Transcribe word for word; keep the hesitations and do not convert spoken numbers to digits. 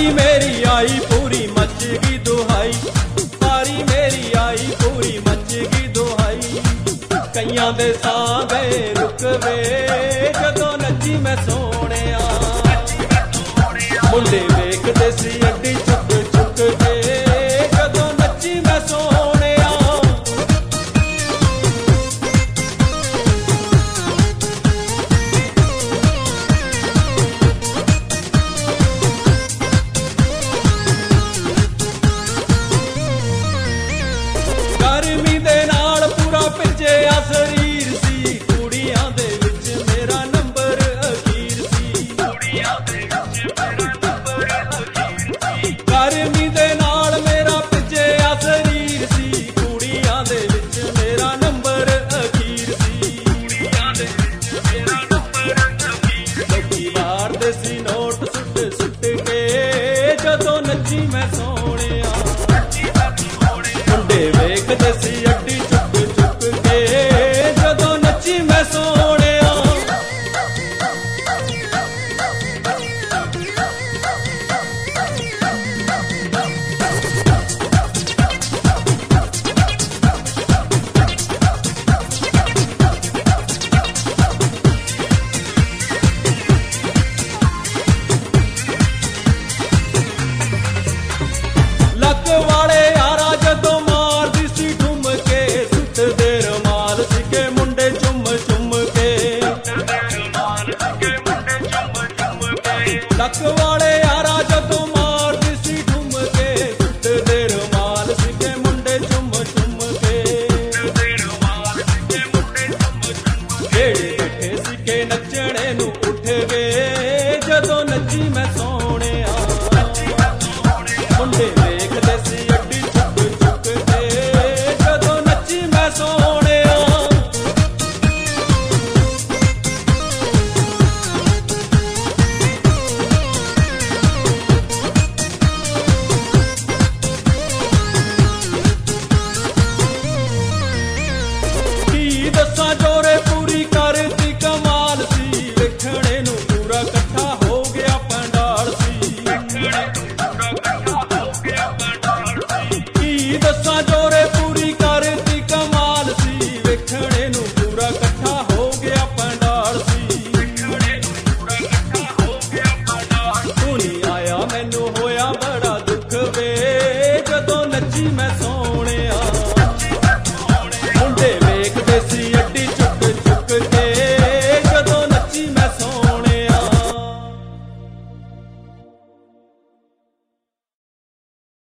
बारी मेरी आई पूरी मच गई दुहाई, बारी मेरी आई पूरी मच गई दुहाई। कईयां दे सां गए रुक वे जदों नची मैं सोहणिया, मुंडे वेखदे सी अड्डी चुक चुक के जदों नची मैं सोहणिया। गर्मी दे नाल पूरा भिज्जिया शरीर सी, कुड़ियां दे विच मेरा नंबर अखीर सी, कुड़ियां दे विच मेरा नंबर अखीर सी। गर्मी दे नाल मेरा भिज्जिया शरीर सी, कुड़ियां दे विच मेरा नंबर अखीर सी, कुड़ियां दे विच मेरा नंबर अखीर सी। लोकी वारदे सी नोट सुट सुट के जदों नची मैं सोहणिया, मुंडे वेखदे सी अड्डी चुक चुक के जदों नची मैं सोहणिया। लक वाले यारा जदों मारदी सी ठुम के, सुटदे रुमाल सिके मुंडे चुम चुम के, लक वाले यारा जदों मारदी सी ठुम के, सुटदे रुमाल सिके मुंडे चुम चुम के। जेड़े बैठे सिके नचणे नूं उठ गए जदों नची मैं सो